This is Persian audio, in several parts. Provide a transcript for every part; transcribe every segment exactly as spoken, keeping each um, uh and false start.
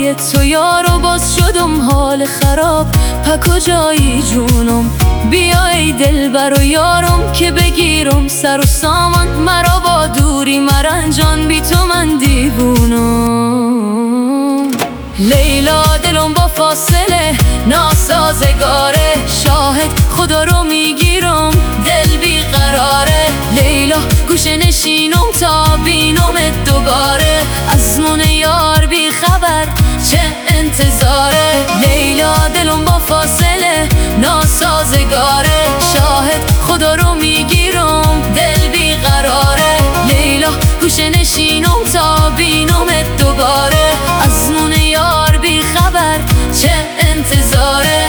پای تو یارو باز شدم حال خراب. پا کجایی جونم بیا ای دلبر و یارم که بگیرم سر و سامان. مرا با دوری مرنجان بی تو من دیوونم. لیلا دلم با فاصله ناسازگاره، شاهد خدا رو میگیرم دل بی قراره. لیلا گوشه نشینم تا بینم دوباره، از من یار بی خبر چه انتظاره. لیلا دلم با فاصله ناسازگاره، شاهد خدا رو میگیرم دل بی قراره. لیلا گوشه نشینم تا بینم دوباره، از من یار بی خبر چه انتظاره.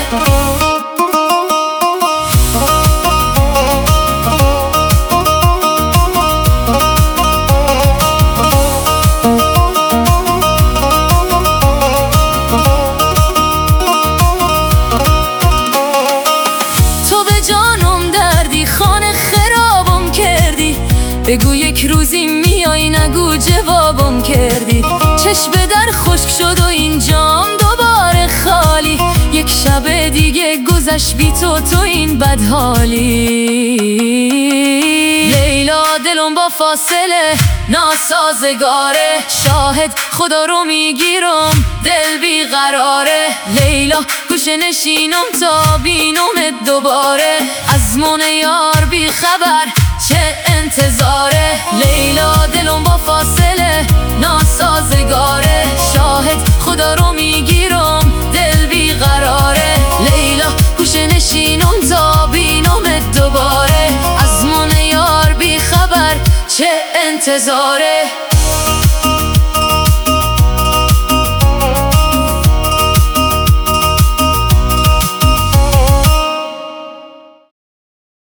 بگو یک روزی میای نگو جوابم کردی. چشم در خشک شد و این جام دوباره خالی، یک شب دیگه گذشت بی تو تو این بدحالی. لیلا دلم با فاصله ناسازگاره، شاهد خدا رو میگیرم دل بی قراره. لیلا گوشه نشینم تا بینم دوباره، از من یار بی خبر چه انتظاره. لیلا دلم با فاصله ناسازگاره، شاهد خدا رو میگیرم دل بی قراره. لیلا گوشه نشینم تا بینم دوباره، از من یار بی خبر چه انتظاره.